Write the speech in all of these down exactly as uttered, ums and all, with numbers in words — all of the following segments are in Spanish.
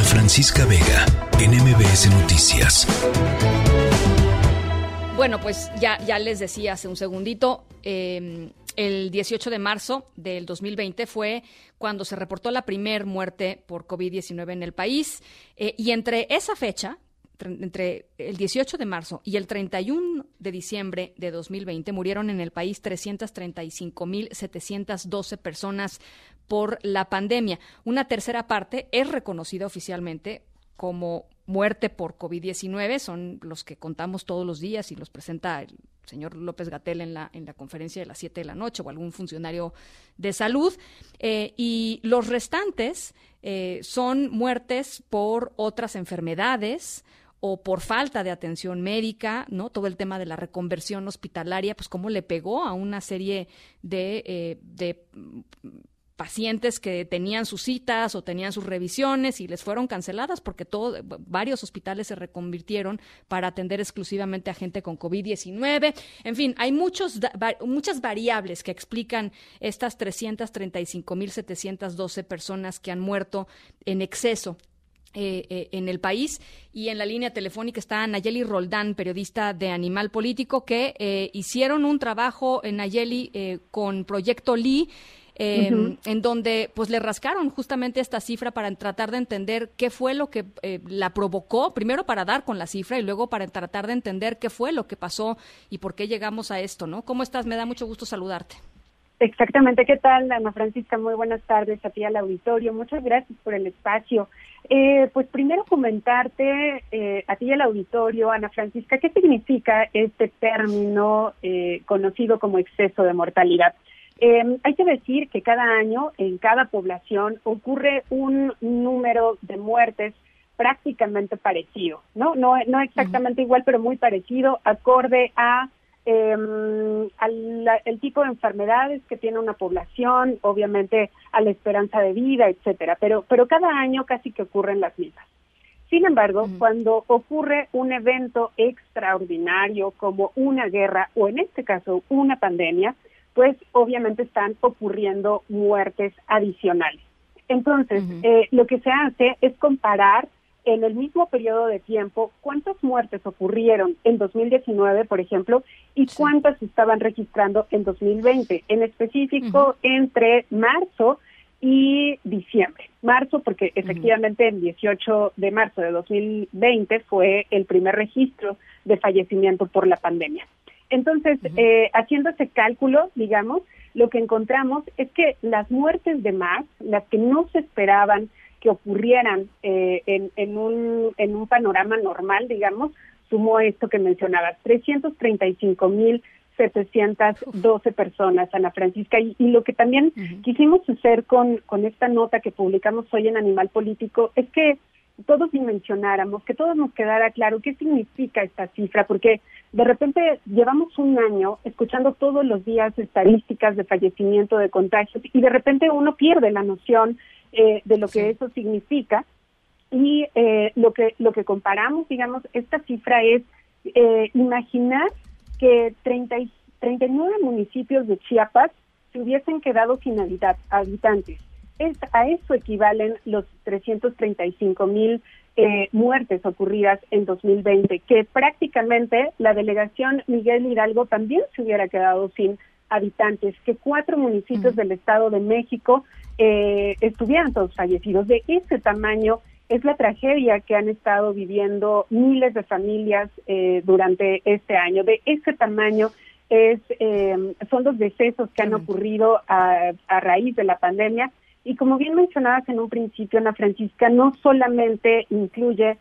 Francisca Vega, en M B S Noticias. Bueno, pues ya, ya les decía hace un segundito, eh, el dieciocho de marzo del dos mil veinte fue cuando se reportó la primer muerte por covid diecinueve en el país, eh, y entre esa fecha, entre el dieciocho de marzo y el treinta y uno de diciembre de dos mil veinte, murieron en el país trescientas treinta y cinco mil setecientas doce personas por la pandemia. Una tercera parte es reconocida oficialmente como muerte por covid diecinueve, son los que contamos todos los días y los presenta el señor López-Gatell en la, en la conferencia de las siete de la noche o algún funcionario de salud, eh, y los restantes eh, son muertes por otras enfermedades o por falta de atención médica, ¿no? Todo el tema de la reconversión hospitalaria, pues cómo le pegó a una serie de, eh, de pacientes que tenían sus citas o tenían sus revisiones y les fueron canceladas porque todo, varios hospitales se reconvirtieron para atender exclusivamente a gente con covid diecinueve. En fin, hay muchos, muchas variables que explican estas trescientas treinta y cinco mil setecientas doce personas que han muerto en exceso Eh, eh, en el país. Y en la línea telefónica está Nayeli Roldán, periodista de Animal Político, que eh, hicieron un trabajo en Nayeli eh, con Proyecto Lee, eh, uh-huh. en donde pues le rascaron justamente esta cifra para tratar de entender qué fue lo que eh, la provocó, primero para dar con la cifra y luego para tratar de entender qué fue lo que pasó y por qué llegamos a esto, ¿no? ¿Cómo estás? Me da mucho gusto saludarte. Exactamente. ¿Qué tal, Ana Francisca? Muy buenas tardes a ti, al auditorio. Muchas gracias por el espacio. Eh, pues primero comentarte eh, a ti y al auditorio, Ana Francisca, ¿qué significa este término eh, conocido como exceso de mortalidad? Eh, hay que decir que cada año en cada población ocurre un número de muertes prácticamente parecido, ¿no? No, no exactamente uh-huh. igual, pero muy parecido, acorde a Eh, al, el tipo de enfermedades que tiene una población, obviamente a la esperanza de vida, etcétera, pero pero cada año casi que ocurren las mismas. Sin embargo, uh-huh. cuando ocurre un evento extraordinario como una guerra o en este caso una pandemia, pues obviamente están ocurriendo muertes adicionales. Entonces, uh-huh. eh, lo que se hace es comparar en el mismo periodo de tiempo cuántas muertes ocurrieron en dos mil diecinueve, por ejemplo, y sí. cuántas se estaban registrando en dos mil veinte, en específico uh-huh. entre marzo y diciembre. Marzo, porque efectivamente uh-huh. el dieciocho de marzo de dos mil veinte fue el primer registro de fallecimiento por la pandemia. Entonces, uh-huh. eh, haciendo ese cálculo, digamos, lo que encontramos es que las muertes de más, las que no se esperaban que ocurrieran eh, en, en, un, en un panorama normal, digamos, sumó esto que mencionabas, trescientos treinta y cinco mil setecientas doce personas, Ana Francisca, y, y lo que también uh-huh. quisimos hacer con, con esta nota que publicamos hoy en Animal Político es que todos dimensionáramos, que todos nos quedara claro qué significa esta cifra, porque de repente llevamos un año escuchando todos los días estadísticas de fallecimiento, de contagios, y de repente uno pierde la noción Eh, de lo que sí. eso significa y eh, lo que lo que comparamos, digamos, esta cifra es eh, imaginar que treinta, treinta y nueve municipios de Chiapas se hubiesen quedado sin habita- habitantes. Es, a eso equivalen los trescientos treinta y cinco mil eh, muertes ocurridas en dos mil veinte, que prácticamente la delegación Miguel Hidalgo también se hubiera quedado sin habitantes, que cuatro municipios uh-huh. del Estado de México eh, estuvieran todos fallecidos. De ese tamaño es la tragedia que han estado viviendo miles de familias eh, durante este año. De ese tamaño es eh, son los decesos que han uh-huh. ocurrido a, a raíz de la pandemia. Y como bien mencionabas en un principio, Ana Francisca, no solamente incluye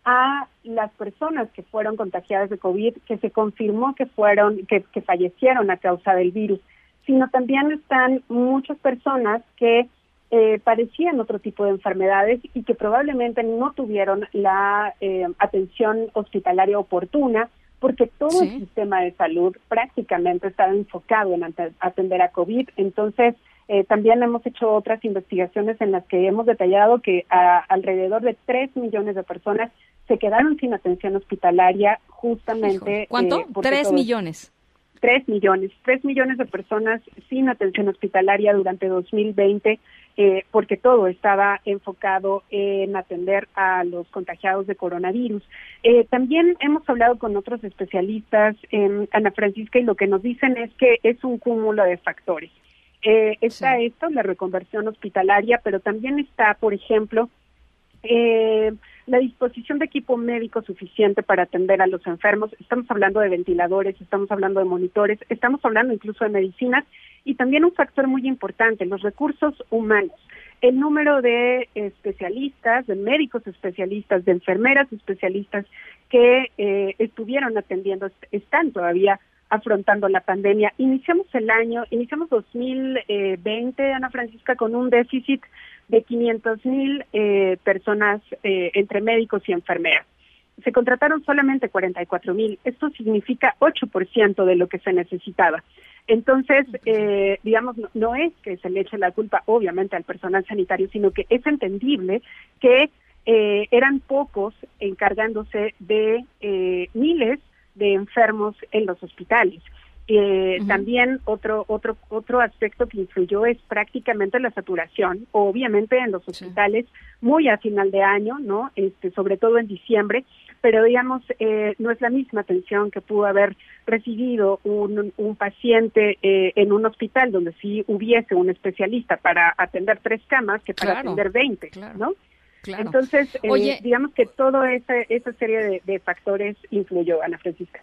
a las personas que fueron contagiadas de COVID, que se confirmó que fueron, que, que fallecieron a causa del virus, sino también están muchas personas que eh, padecían otro tipo de enfermedades y que probablemente no tuvieron la eh, atención hospitalaria oportuna, porque todo ¿Sí? el sistema de salud prácticamente estaba enfocado en atender a COVID. Entonces, Eh, también hemos hecho otras investigaciones en las que hemos detallado que a, alrededor de tres millones de personas se quedaron sin atención hospitalaria justamente. Hijo, ¿cuánto? Eh, ¿Tres millones? Tres millones, tres millones de personas sin atención hospitalaria durante dos mil veinte, eh, porque todo estaba enfocado en atender a los contagiados de coronavirus. Eh, también hemos hablado con otros especialistas, eh, Ana Francisca, y lo que nos dicen es que es un cúmulo de factores. Eh, está sí. esto, la reconversión hospitalaria, pero también está, por ejemplo, eh, la disposición de equipo médico suficiente para atender a los enfermos. Estamos hablando de ventiladores, estamos hablando de monitores, estamos hablando incluso de medicinas, y también un factor muy importante, los recursos humanos. El número de especialistas, de médicos especialistas, de enfermeras especialistas que eh, estuvieron atendiendo, están todavía afrontando la pandemia. Iniciamos el año, iniciamos dos mil veinte, Ana Francisca, con un déficit de quinientas mil eh, personas eh, entre médicos y enfermeras. Se contrataron solamente cuarenta y cuatro mil. Esto significa ocho por ciento de lo que se necesitaba. Entonces, eh, digamos, no, no es que se le eche la culpa, obviamente, al personal sanitario, sino que es entendible que eh, eran pocos encargándose de eh, miles de enfermos en los hospitales. Eh, uh-huh. También otro otro otro aspecto que influyó es prácticamente la saturación, obviamente en los hospitales, sí. muy a final de año, no, este, sobre todo en diciembre, pero digamos eh, no es la misma atención que pudo haber recibido un, un paciente eh, en un hospital donde sí hubiese un especialista para atender tres camas que para claro, atender veinte, claro. ¿no? Claro. Entonces, eh, Oye, digamos que toda esa, esa serie de, de factores influyó, Ana Francisca.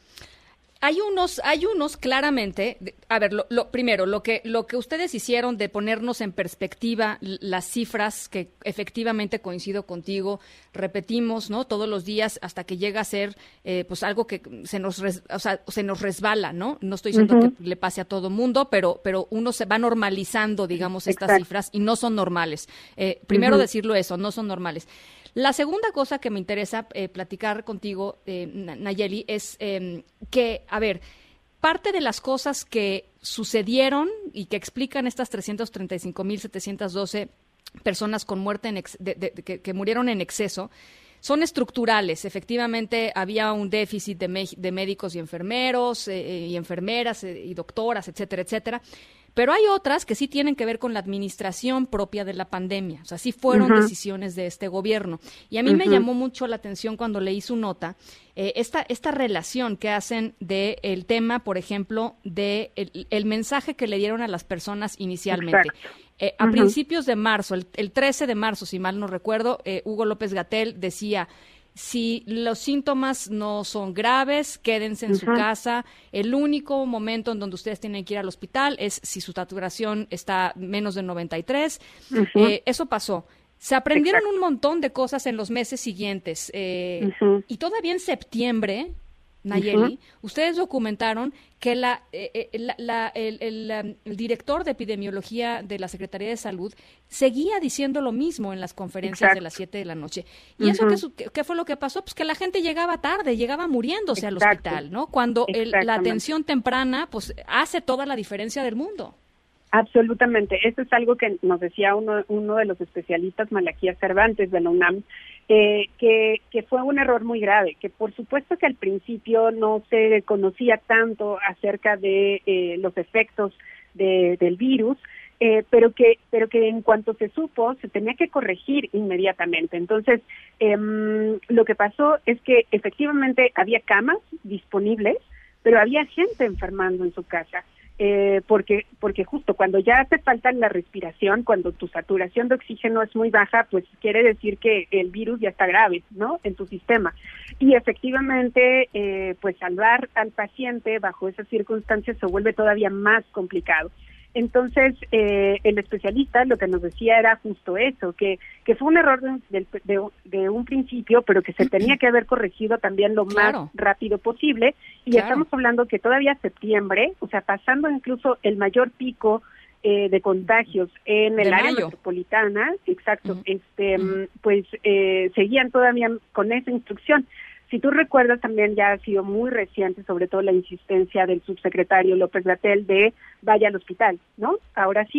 Hay unos, hay unos claramente, a ver, lo, lo primero, lo que, lo que ustedes hicieron de ponernos en perspectiva las cifras, que efectivamente coincido contigo, repetimos, ¿no? Todos los días hasta que llega a ser, eh, pues algo que se nos, res, o sea, se nos resbala, ¿no? No estoy diciendo uh-huh. que le pase a todo mundo, pero, pero uno se va normalizando, digamos, estas Exacto. cifras y no son normales. Eh, primero uh-huh. decirlo eso, no son normales. La segunda cosa que me interesa eh, platicar contigo, eh, Nayeli, es eh, que, a ver, parte de las cosas que sucedieron y que explican estas trescientas treinta y cinco mil setecientas doce personas con muerte en ex, de, de, de, que, que murieron en exceso son estructurales. Efectivamente, había un déficit de, me, de médicos y enfermeros eh, y enfermeras eh, y doctoras, etcétera, etcétera. Pero hay otras que sí tienen que ver con la administración propia de la pandemia. O sea, sí fueron uh-huh. decisiones de este gobierno. Y a mí uh-huh. me llamó mucho la atención cuando leí su nota, eh, esta, esta relación que hacen del de tema, por ejemplo, de el, el mensaje que le dieron a las personas inicialmente. Eh, a uh-huh. principios de marzo, el, el trece de marzo, si mal no recuerdo, eh, Hugo López-Gatell decía: si los síntomas no son graves, quédense en uh-huh. su casa. El único momento en donde ustedes tienen que ir al hospital es si su saturación está menos de noventa y tres. Uh-huh. Eh, eso pasó. Se aprendieron Exacto. un montón de cosas en los meses siguientes. Eh, uh-huh. Y todavía en septiembre, Nayeli, uh-huh. ustedes documentaron que la, eh, la, la, el, el, el director de epidemiología de la Secretaría de Salud seguía diciendo lo mismo en las conferencias Exacto. de las siete de la noche. ¿Y uh-huh. eso qué, qué fue lo que pasó? Pues que la gente llegaba tarde, llegaba muriéndose Exacto. al hospital, ¿no? Cuando el, la atención temprana pues hace toda la diferencia del mundo. Absolutamente. Eso es algo que nos decía uno, uno de los especialistas, Malaquías Cervantes, de la UNAM, eh, que, que fue un error muy grave, que por supuesto que al principio no se conocía tanto acerca de eh, los efectos de, del virus, eh, pero que pero que en cuanto se supo, se tenía que corregir inmediatamente. Entonces, eh, lo que pasó es que efectivamente había camas disponibles, pero había gente enfermando en su casa. Eh, porque porque justo cuando ya te falta la respiración, cuando tu saturación de oxígeno es muy baja, pues quiere decir que el virus ya está grave, ¿no?, en tu sistema. Y efectivamente, eh, pues salvar al paciente bajo esas circunstancias se vuelve todavía más complicado. Entonces, eh, el especialista lo que nos decía era justo eso, que, que fue un error de, de, de un principio, pero que se tenía que haber corregido también lo claro. más rápido posible. Y claro. estamos hablando que todavía septiembre, o sea, pasando incluso el mayor pico eh, de contagios en el de área mayo. metropolitana, exacto, uh-huh. este, uh-huh. pues eh, seguían todavía con esa instrucción. Si tú recuerdas, también ya ha sido muy reciente, sobre todo la insistencia del subsecretario López-Gatell de vaya al hospital, ¿no? Ahora sí,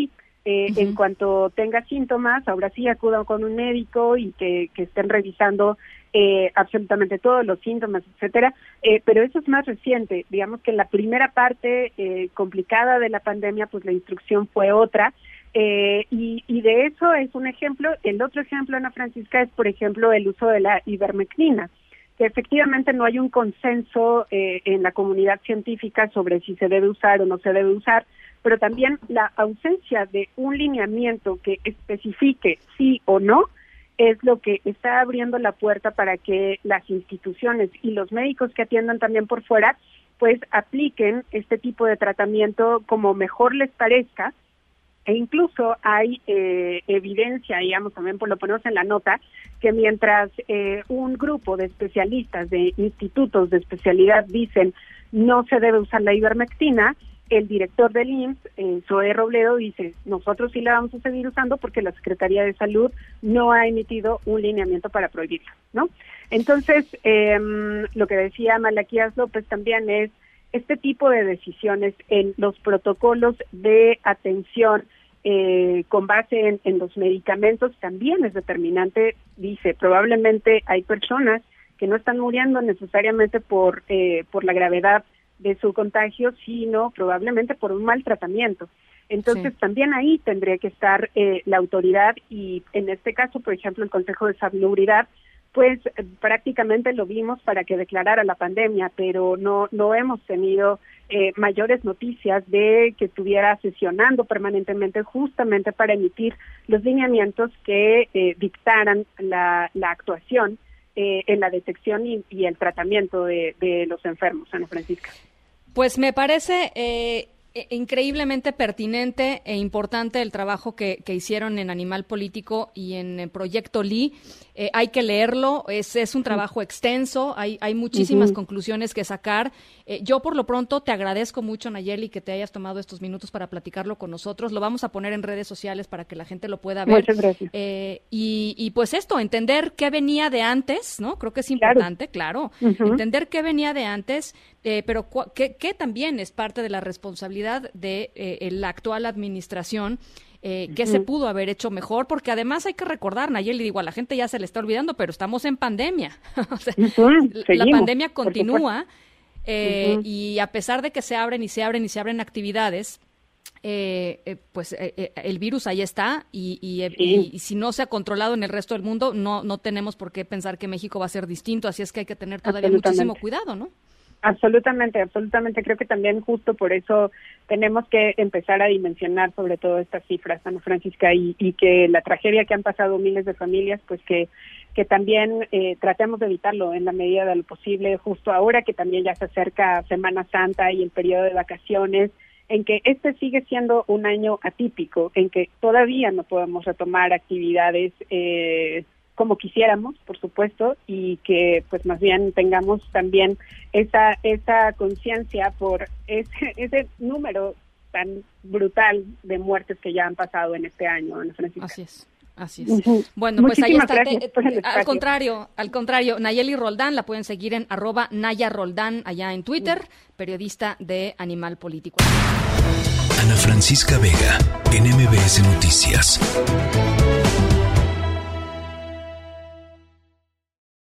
Eh, uh-huh. En cuanto tenga síntomas, ahora sí acudan con un médico y que, que estén revisando eh, absolutamente todos los síntomas, etcétera. Eh, pero eso es más reciente. Digamos que en la primera parte eh, complicada de la pandemia, pues la instrucción fue otra. Eh, y, y de eso es un ejemplo. El otro ejemplo, Ana Francisca, es, por ejemplo, el uso de la ivermectina, que efectivamente no hay un consenso eh, en la comunidad científica sobre si se debe usar o no se debe usar, pero también la ausencia de un lineamiento que especifique sí o no es lo que está abriendo la puerta para que las instituciones y los médicos que atiendan también por fuera, pues apliquen este tipo de tratamiento como mejor les parezca. E incluso hay eh, evidencia, digamos, también por lo ponemos en la nota, que mientras eh, un grupo de especialistas de institutos de especialidad dicen no se debe usar la ivermectina, el director del I M S S, eh, Zoé Robledo, dice nosotros sí la vamos a seguir usando porque la Secretaría de Salud no ha emitido un lineamiento para prohibirla, ¿no? Entonces, eh, lo que decía Malaquías López también es este tipo de decisiones en los protocolos de atención eh, con base en, en los medicamentos también es determinante. Dice, probablemente hay personas que no están muriendo necesariamente por eh, por la gravedad de su contagio, sino probablemente por un mal tratamiento. Entonces, sí. También ahí tendría que estar eh, la autoridad y, en este caso, por ejemplo, el Consejo de Salubridad, pues eh, prácticamente lo vimos para que declarara la pandemia, pero no no hemos tenido eh, mayores noticias de que estuviera sesionando permanentemente justamente para emitir los lineamientos que eh, dictaran la, la actuación eh, en la detección y, y el tratamiento de, de los enfermos, Ana Francisca. Pues me parece eh, increíblemente pertinente e importante el trabajo que, que hicieron en Animal Político y en el Proyecto Lee. Eh, hay que leerlo, es, es un trabajo extenso, hay, hay muchísimas uh-huh. conclusiones que sacar. Eh, yo por lo pronto te agradezco mucho, Nayeli, que te hayas tomado estos minutos para platicarlo con nosotros. Lo vamos a poner en redes sociales para que la gente lo pueda ver. Muchas gracias. Eh, y, y pues esto, entender qué venía de antes, ¿no? Creo que es importante, claro, claro uh-huh. entender qué venía de antes, eh, pero cu- que, que también es parte de la responsabilidad de eh, la actual administración. Eh, ¿Qué uh-huh. se pudo haber hecho mejor? Porque además hay que recordar, Nayeli, digo, a la gente ya se le está olvidando, pero estamos en pandemia. O sea, uh-huh. la pandemia continúa eh, uh-huh. y a pesar de que se abren y se abren y se abren actividades, eh, eh, pues eh, eh, el virus ahí está y, y, sí. y, y si no se ha controlado en el resto del mundo, no, no tenemos por qué pensar que México va a ser distinto, así es que hay que tener todavía muchísimo cuidado, ¿no? Absolutamente, absolutamente. Creo que también justo por eso tenemos que empezar a dimensionar sobre todo estas cifras, Ana Francisca, y, y que la tragedia que han pasado miles de familias, pues que que también eh, tratemos de evitarlo en la medida de lo posible, justo ahora que también ya se acerca Semana Santa y el periodo de vacaciones, en que este sigue siendo un año atípico, en que todavía no podemos retomar actividades eh, como quisiéramos, por supuesto, y que pues más bien tengamos también esa esa conciencia por ese ese número tan brutal de muertes que ya han pasado en este año, Ana Francisca. Así es. Así es. Uh-huh. Bueno, pues Muchísimas ahí está. Te, al contrario, al contrario, Nayeli Roldán, la pueden seguir en arroba Naya Roldán allá en Twitter, uh-huh. periodista de Animal Político. Ana Francisca Vega, en M B S Noticias.